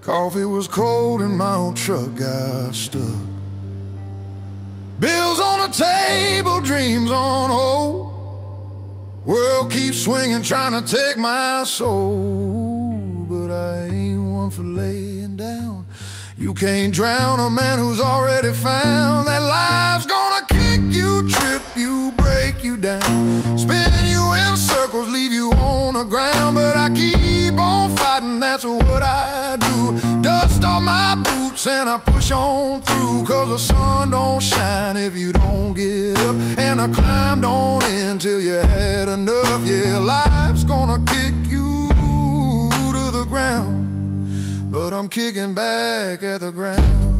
Coffee was cold and my old truck got stuck. Bills on the table, dreams on hold. World keeps swinging, trying to take my soul. But I ain't one for laying down. You can't drown a man who's already found that life's gonna kick you, trip you, break you down, spin you in circles, leave you on the ground. But I keep on fighting, that's what I do. Dust off my boots and I push on through, 'cause the sun don't shine if you don't get up, and I climbed on in till you had enough. Yeah, life's gonna kick you to the ground, but I'm kicking back at the ground.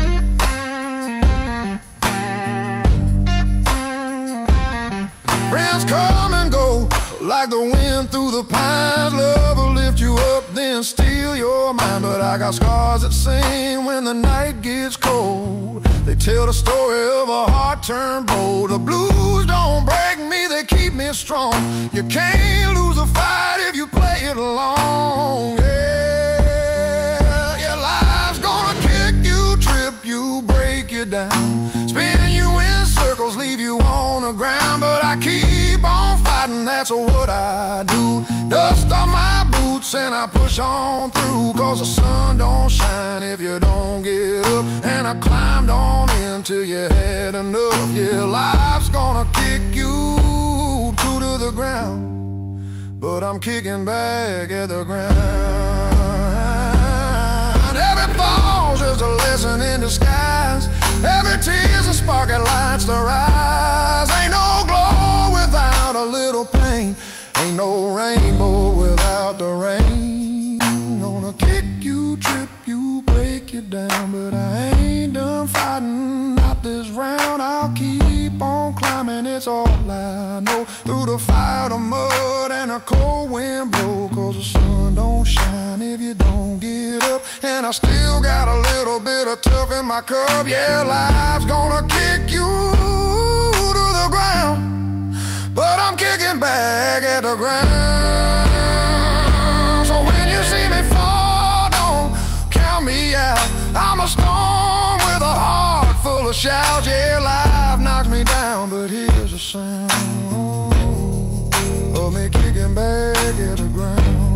Friends come and go like the wind through the pines. Love will lift you up, then steal your mind. But I got scars that sing when the night gets cold. They tell the story of a heart turned bold. The blues don't break me, they keep me strong. You can't lose a fight if you play it alone. Down, spin you in circles, leave you on the ground. But I keep on fighting, that's what I do. Dust off my boots and I push on through, 'cause the sun don't shine if you don't get up, and I climbed on in till you had enough. Yeah, life's gonna kick you to the ground, but I'm kicking back at the ground. Every fall's just a lesson in disguise. Every tear's a spark that lights the rise. Ain't no glow without a little pain. Ain't no rainbow without the rain. Gonna kick you, trip you, break you down. But I ain't done fighting, not this round. I'll keep on climbing, it's all I know. Through the fire, the mud, and a cold wind blow, 'cause the sun don't shine if you don't get up, and I still got a little bit of tough in my cup. Yeah, life's gonna kick you to the ground, but I'm kicking back at the ground. So when you see me fall, don't count me out. I'm a storm with a heart full of shouts. Yeah, life knocks me down, but here's a sound of me kicking back at the ground.